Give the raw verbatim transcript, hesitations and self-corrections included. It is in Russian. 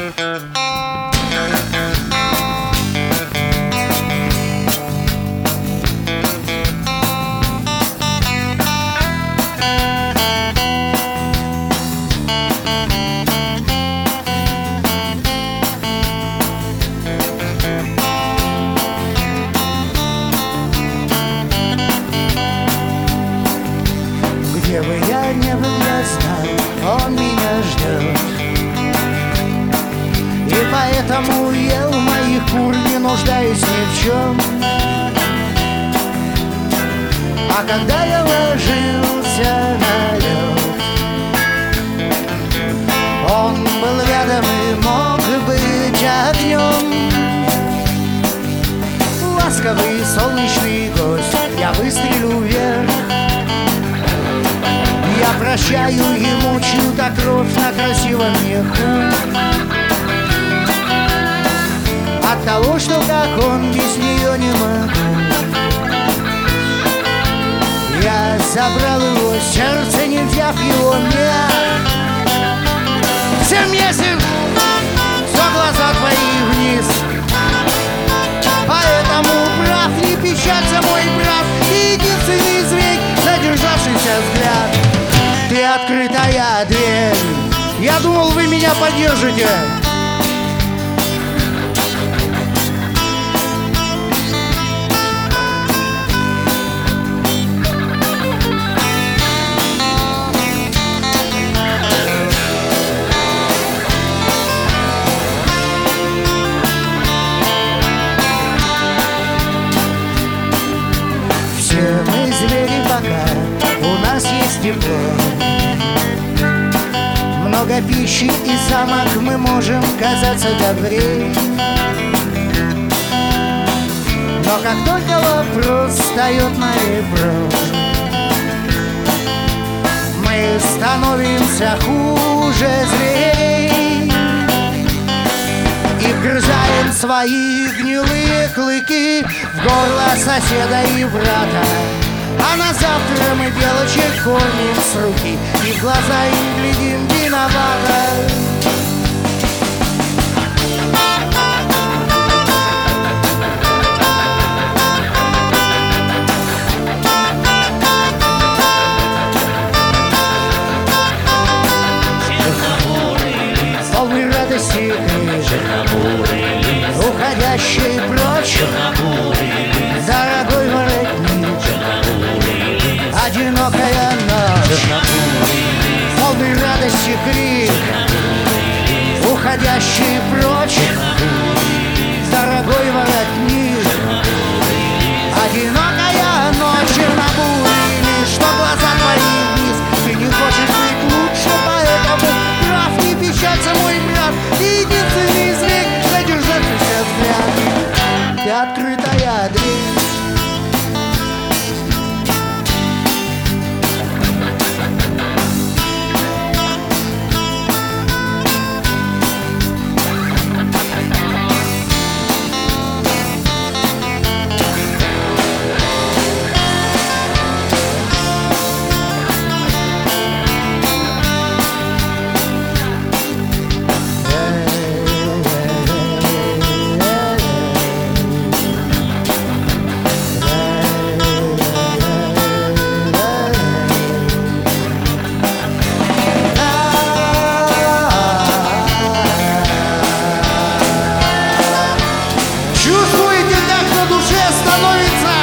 Где бы я не был, я знаю, он меня ждет. И поэтому я у моих кур не нуждаюсь ни в чем. А когда я ложился на лед, он был рядом и мог быть огнем. Ласковый солнечный гость, я выстрелю вверх. Я прощаю ему чью-то кровь на красивом меху. От того, что как он без нее не могу. Я забрал его сердце, не взяв его мех. Всем ясен, все глаза твои вниз. Поэтому прав, не печалься, мой брат. Единственный зверь, задержавшийся взгляд. Ты открытая дверь. Я думал, вы меня поддержите. Все мы звери, пока у нас есть тепло. Много пищи и самок, мы можем казаться добрее. Но как только вопрос встает на ребро, мы становимся хуже зверей и вгрызаем свои гнилые клыки в горло соседа и брата. А на завтра мы белочек кормим с руки и в глаза им глядим виновато. Полный радости крик, уходящий прочь, дорогой воротник, одинокая ночь. Полный радости крик, уходящий прочь, дорогой воротник, одинокая ночь. Чернобурый, что глаза твои вниз. Ты не хочешь быть лучше, поэтому прав, не печалься, мой брат. Единственный зверь, задержавшийся взгляд. Ты открытая дверь. Чувствуете, как на душе становится